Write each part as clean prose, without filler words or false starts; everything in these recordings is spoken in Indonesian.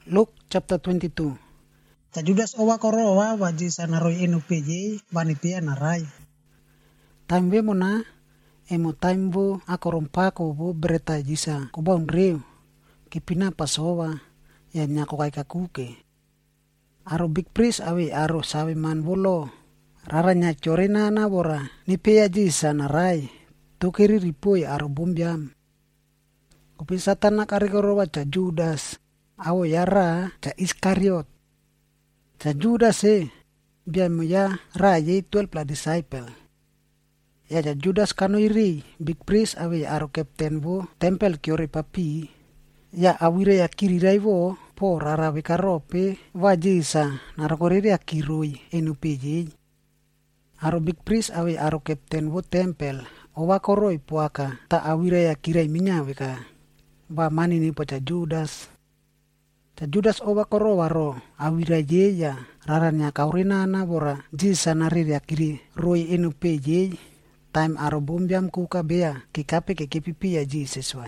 Luke chapter 22. Ta Judas owa korowa waji sanaroi enu peje vanipia narai. Time mo na emo time bo akorompako bo bereta jisa ko ba unreu kipina pasowa ya nyako kai kakuke. Aro big priest awe aro sawe man bolo raranya chorena na bora ni pea jisa narai tukiri ripoi aro bumbiam. Kopi satan nak arigorowa cha Judas awo yara cha Iskariot. Cha Judas biam ya raye 12 disciple. Ya cha Judas kano iri big priest awe aro captain bo tempel kiore papi. Ya awire ya kiri raivo po rara vikarope wajisa narakorere ya kiroi enu peje. Aro big priest awe aro captain bo tempel owa koroi puaka ta awire ya kirai minya wika. Ba mani ni po cha Judas. Cha Judas owa koro waro awira je ya raranya kaurina na bora jisa nariri ya kiri roi enu peje. Time aro bombiam kuka bea kikape ke kepipi ya Jesus wai.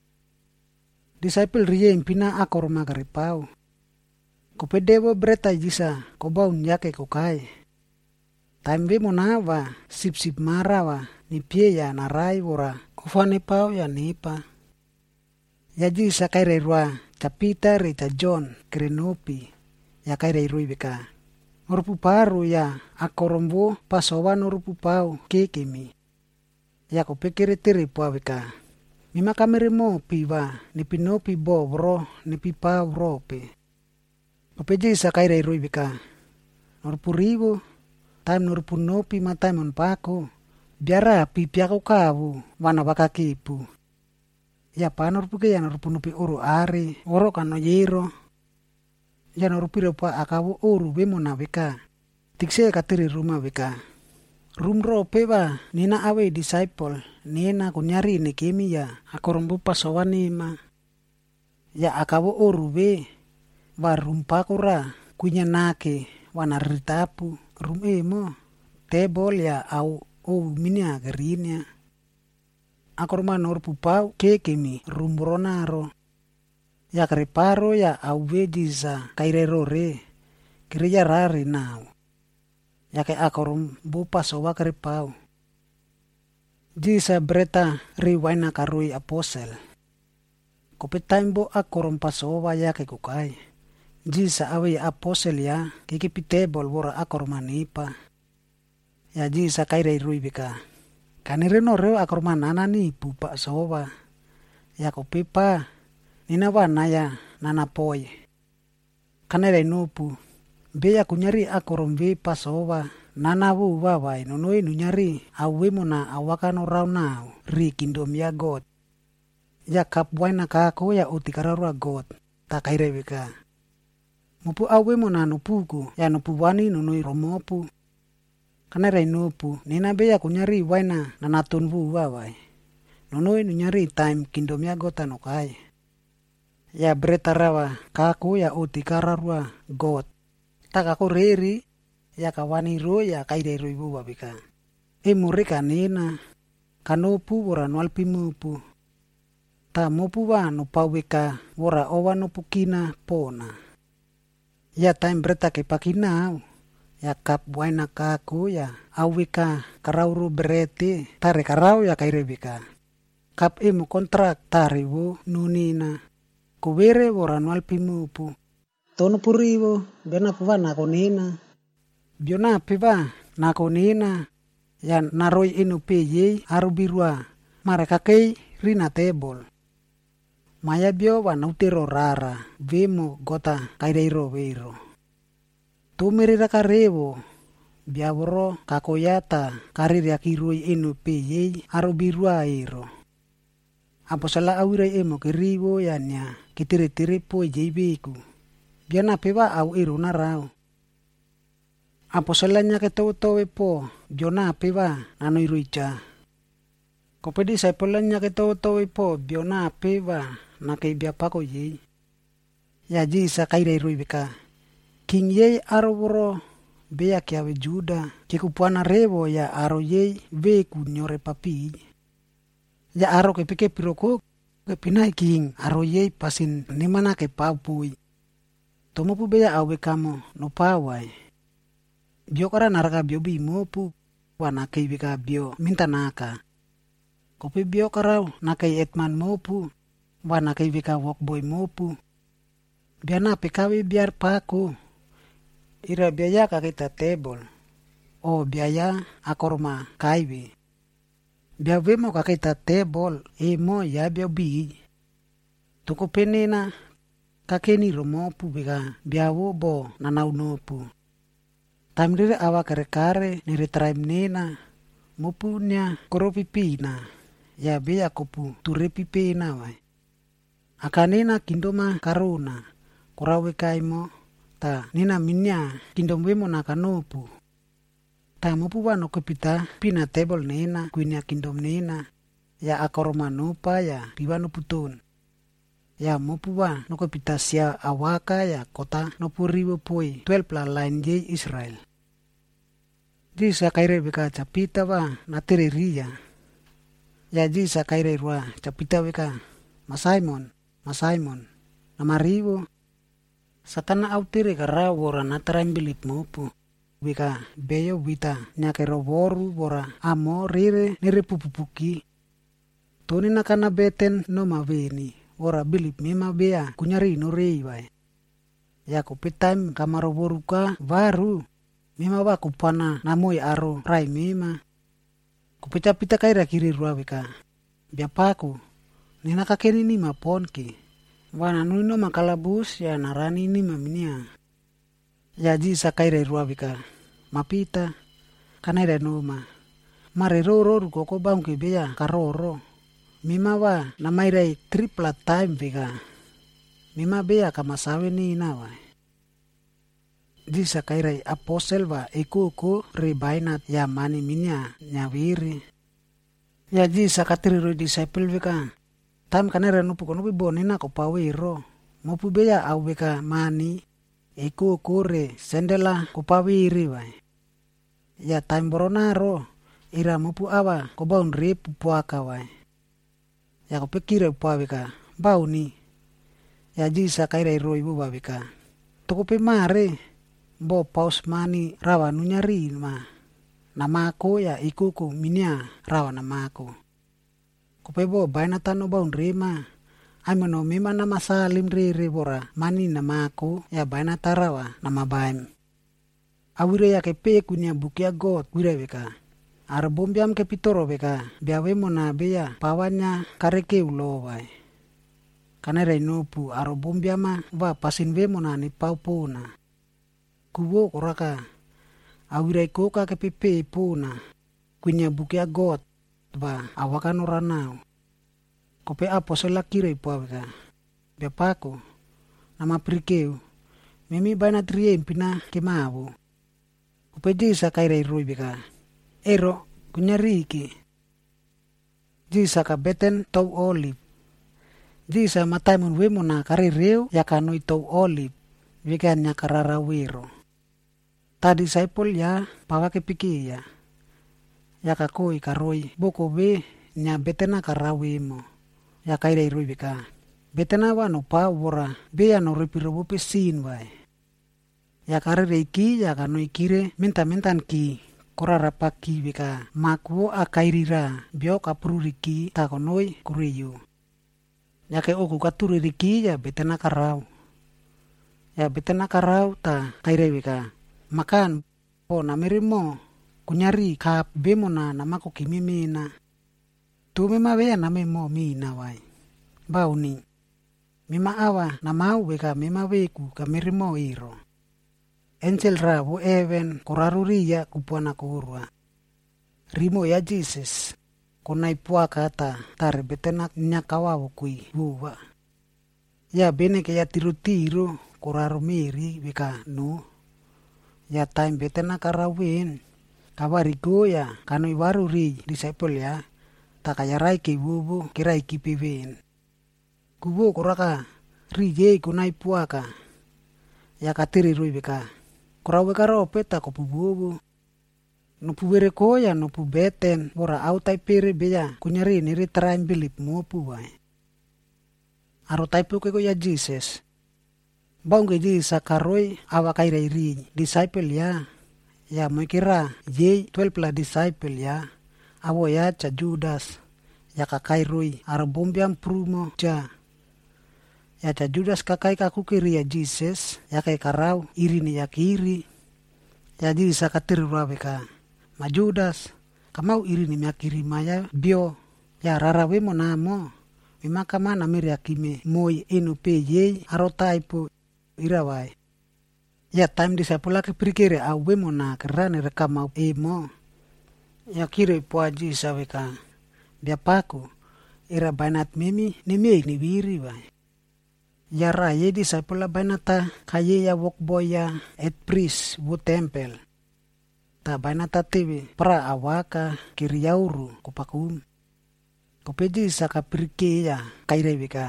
Disciple rie impina akor magaripau. Kopedewo bereta jisa kobaun yake kukai. Time be monawa sip marawa ni pie ya narai bora kufane pau ya nipa. Ya jisa kaire rua ta Peter ta John krenopi ya kaire rui beka. Norupu paru ya akorombo pasowa norupu pau kekemi. Ya ko pekere tere puaveka. Mima kamere mo piwa ni pinopi bo bro ni pipa brope. Opeje sa kaire rui beka. Norupu rivo time norupu nopi matai mon pako. Biara pipiako kavu wana baka kipu. Ya panorpu ke ya norupu nopi uru ari oro kano yero. Ya norupiro pa akabu uru bemona beka. Tikse katiri rumah beka. Rumro peba nina awe disciple nina kunyari ne kemi ya akorombo pasawani ma. Ya akabu uru be wa rumpa kura kunya nake wana ritapu rum mo tebol ya au minia gerinya. Akoroma norpu pau kekemi rumbronaro. Ya kreparo ya auwe jisa kairerore kiriya rari nau. Ya ke akorum bupa sowa krepau. Jisa bereta riwaina karui aposel. Kope taimbo akorum pasowa ya ke kukai. Jisa awe aposel ya kikipitebol wora akorumanipa. Ya jisa kaire rui bika. Kanireno reo akorumanana ni pupa sowa. Ya kope pa nina wana ya nana poye. Kanere nupu. Beya kunyari akorom ve pasowa nana wu wawai nonoi nunyari awe mona awakano raunau ri kingdom ya God. Ya kap waina kako ya utikararua God takaire weka. Mupu awe mona nupuku ya nupu wani nonoi romopu. Kanere nupu nina beya kunyari waina nanatun wu wawai. Nonoi nunyari time kingdom ya God anokai. Ya bereta rawa kako ya utikararua God. Taka ko reri ya kawani ro ya kaire ro ibu wabika. Muri kanina kanopu wora nualpi mupu. Ta mupu wa no paweka wora owa no pukina pona. Ya time bereta ke pakina ya kap waina kaku ya awika karauru berete tare karau ya kaire bika. Kap emu kontrak tariwo nunina. Kuwere wora nualpi mupu. Tono purivo bena puva nakonina. Biona piva nakonina ya naroi enu peje arubirua mareka kei rina tebol. Maya bio wa nautero rara vemo gota kaireiro veiro. Tumirira karevo biavoro kakoyata karir yakiroi enu peje arubirua iro. Aposala awire emo kerivo yanya kitire-tire po jeibeku. Biana peba au iru narau. Aposolanya ke towe po biona peba nano iruicha. Kopedi saipolanya ke towe po biona peba na ke biapa ko ye. Ya jisa kaire iruibika. King ye aroboro beya ke ave Juda ke kupuana revo ya aro ye ve kunyore papi. Ya aro ke pike piroko ke pinai king aro ye pasin nimana ke papui. Tomo pu beya awe kamo no pawai. Bio kara naraka bio bi mopu wana kei bika bio minta naka. Kopi bio kara nakai etman mopu wana kei bika workboy mopu. Biana pekawi biar paku. Ira biaya kakita table. O biaya akorma kaiwi. Biawe mo kakita table mo ya bio bi. Tuko penena kakeni romopu bika biawo bo nanau nopu. Tamrire awa kare nire traim nena mopunya koropipina ya bea kopu turepipina wai. Akanena kindoma karuna korawe kaimo ta nina minya kindomwe mo nakanopu. Ta mopu wano kepita pina table nena kuinya kindom nena ya akoroma nopa ya piwano putun. Ya mopuwa no kepita sia awaka ya kota no puriwo poi 12 la lain je Israel. Jisa kaire bika chapita wa natire ria. Ya jisa kaire rua chapita bika Masaimon namariwo. Satana autire kara wora natarambili mopu. Bika beyo wita nyakero woru wora amo rire nire pupupuki. Toni nakana beten no maveni. Wora bilip mema bea kunyari no reiwai. Ya kupitam kamaro boruka baru. Mema wa kupana namoi aro rai mema. Kupita kaira kiri ruawika. Biapaku. Nina kakeni ni maponki. Wana nuino makalabus ya narani ni maminia. Ya jisa kaira ruawika. Mapita. Kanaira numa. Mareroro rukoko baungke bea karoro. Mima wa namairai tripla time bega. Mima bea kamasawe ni inawai. Jisa kairai apostel wa ikuku ribainat ya mani minya nyawiri. Ya jisa katiriro disciple bega. Tam kanera nupu konupi bonina ko pawiro. Mopu bea au bega mani. Ikuku re sendela ko pawiri wai. Ya time boronaro. Ira mopu awa ko baun ripu puaka wai. Ya ko pikire puawika bau ni. Ya jisa kairai roi buwawika. Toko pe mare bo paus mani rawa nunyari ma. Namako ya ikuku minya rawa namako. Kope bo baina tano baun rima. Aimono mima nama salim riri bora mani namako ya baina tarawa nama baim. Awire ya kepe kunya bukia got wirewika. Arbombiam ke pitoro beka biawe mona bea pawanya kareke ulo wai. Kanere nopu arbombiama wa pasin we mona ni paupuna. Kuwo koraka awira ikoka ke pipe puna kunya bukia got ba awakan oranau. Kope aposola kire puaweka. Biapako nama prikeu mimi baina trie impina kemabu. Kope jisa kaire rui beka. Ero kunyariki. Jisa ka beten tau olive. Jisa mataimun wemo na karireu ya kanoi tau olive. Wikan nya karara wiro. Ta disciple ya pawa kepiki ya. Ya kakoi karoi boko be nya betena karawemo. Ya kaire irui bika. Betena wa no pa wora be ya no repirobo pe sin wai. Ya karireki ya kanoi kire minta-mintan ki. Korara paki bika makuo akairira bio kapururiki takonoi kuriyu. Yake oku katuririki ya betena karau. Ya betena karau ta kaire bika. Makan po namirimo kunyari kap bemona namako kimimina. Tu mema bea namemo mina wai. Bauni. Mima awa namau bika mema beku kamirimo iro. Angel rabu even koraruriya kupuana kurwa. Rimo ya Jesus. Konai puaka ta tare betena nyakawawo kui buwa. Ya bene ke ya tiru korarumiri bika no. Ya time betena karawin. Kawariko ya kanoi waruri disciple ya. Takayarai ke bubu kirai kipiwin. Kubo koraka rije konai puaka. Ya katiri rui bika. Korawe karo peta ko pububu. No pubere ko ya no pubeten. Bora au tai pere beya. Kunyari niri teraim bilip mo puwai. Aro tai puke ko ya Jesus. Baunge ji sakaroi awa kaira iri disciple ya mekira ye 12 la disciple ya awo ya cha Judas ya kakairoi arabombiam prumo cha ya cha Judas kakai kakukiri ya Jesus ya kai karau iri ni ya kiri ya ji sakatiri raweka ma Judas kamau iri ni miakiri maya bio ya rarawe monamo mimaka mana miri akime moi inu pe ye arotaipo irawai ya time disciple ke prikere awe mona kerane rekama emo ya kire poaji saweka dia paku ira banat mimi ni wiri bai ya raye disciple banata kaye ya wok boy ya at priest wo temple ta banata tv pra awaka kiriauru kupakum kopeji saka prike ya kairevika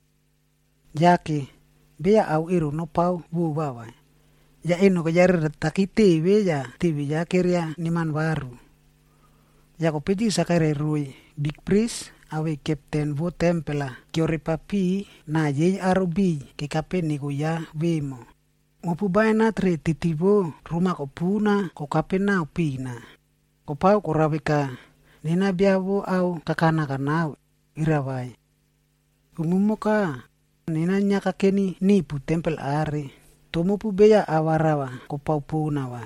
yake bea au iru no pau bu bawa ya eno ko yar takite be ya tv ya keria niman baru ya kopeji saka rui big priest awe captain wo tempela kiore papi na ye arobi ke kapeni go ya vemo mopu baina tre titibo rumah ko puna ko kapena opina ko pau ko raveka nina biawo au kakana kanau irawai umumoka nina nyaka keni nipu tempel are tomopu beya awarawa ko pau puna wai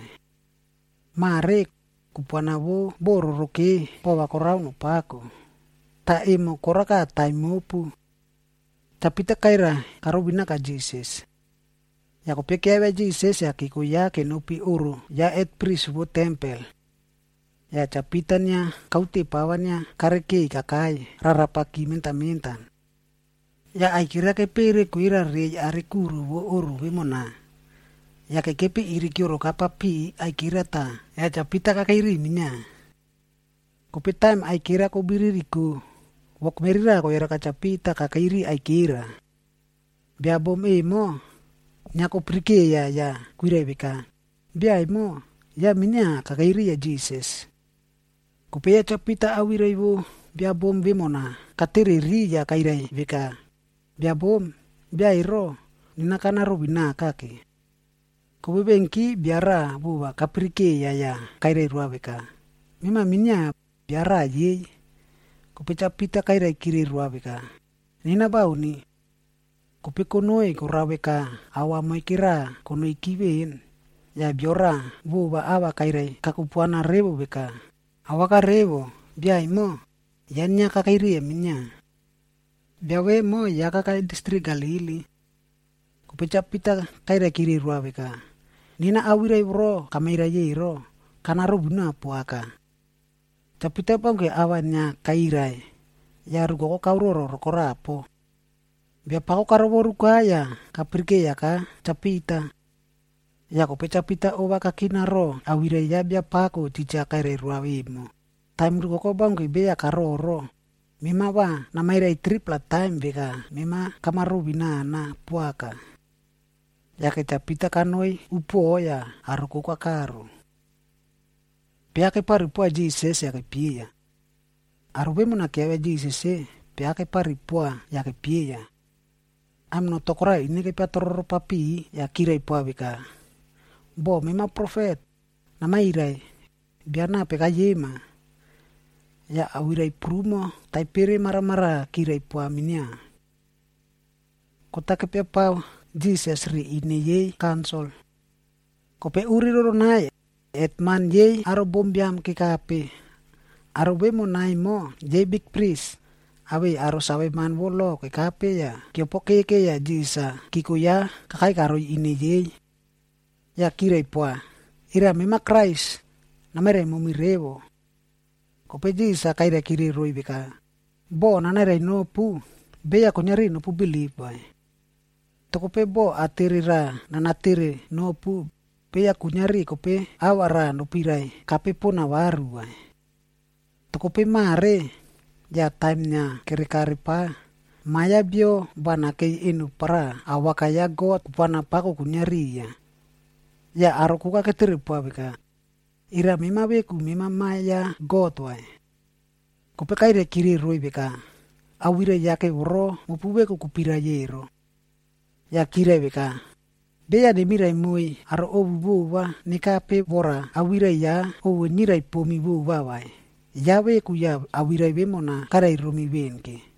mare kupana wo bororoke pawa korau no pako ta emo koraka taimopu tapita kaira karobina ka Jesus ya kopeke ave Jesus ya kiko yake nopi uru ya et priest wo tempel ya capitanya kaute pawannya kareke kakai rarapaki minta ya aikira ke pere kuira re arikuru wo uru wimona ya kekepe iri kioro kapapi aikira ta ya capita kakairi minya kope time aikira ko biririku wok merira ko yara kacapita kakairi aikira bia bom emo nyako prike ya kuira bika bia emo ya minya kakairi ya Jesus kupea capita awira ibu bia bom bimona katiri ri ya kairai bika bia bom bia iro nina kana robina kake kubebenki biara buwa kaprike ya kairai ruwa bika mima minya biara ye kupe capita kairai kiri ruwa bika nina bauni kupe konoi kuraweka awa moikira konoi kiben ya biora buwa awa kairai kakupuana rebo bika awaka rebo bia imo yanya kakairi minya biawe mo ya kakai distrik Galili kupecapita kaira kiri ruwa beka nina awira ibro kamera yeiro kana robuna puaka capita pangke awanya kairai ya rugo kauroro rokorapo bia pako karoboru kaya kaprike ya ka capita ya kopecapita owa kakinaro awira ya bia pako tica kaira ruwa wimo time rugo ko bangke bea karoro mima ba na maira tripla time beka mima kamarubina na puaka ya ke capita kanoi upo ya aruko kwa karo pia ke pari pua Jesus ya ke pia arube muna ke Jesus pia ke pari pua ya ke pia amno tokora ini ke patororo papi ya kira pua beka bo mima profet na mairai biarna peka yema ya awirai prumo taipere mara kirai puaminia kota kepe pau Jesus ri ini ye kansol kope uri roro nai etman ye aro bombiam kikape aro bemo nai mo ye big priest awe aro sawe man wolo kikape ya kiopo keke ya jisa kiko ya kakai karo ini ye ya kirai pua ira mema Christ namere mumirebo kope jisa kaira kiri roi bika bo nanare no pu beya konyari no pu believe bai to kope bo atirira nanatire no pu beya kunyari kope awara no pirai kape pona waru bai to kope mare ya time nya kere pa maya bio bana ke inu para awaka ya god bana pako kunyari ya arokuka ketiri pa bika ira mima beku mima maya gotwai kope kaire kiri roi beka awire yake uro mupubeku kupira yero ya kire beka Beya de mirai mui aro obu buwa nikape bora awirai ya owu nirai pomi buwa wai. Yawe ku ya awirai bemona karai rumi benke.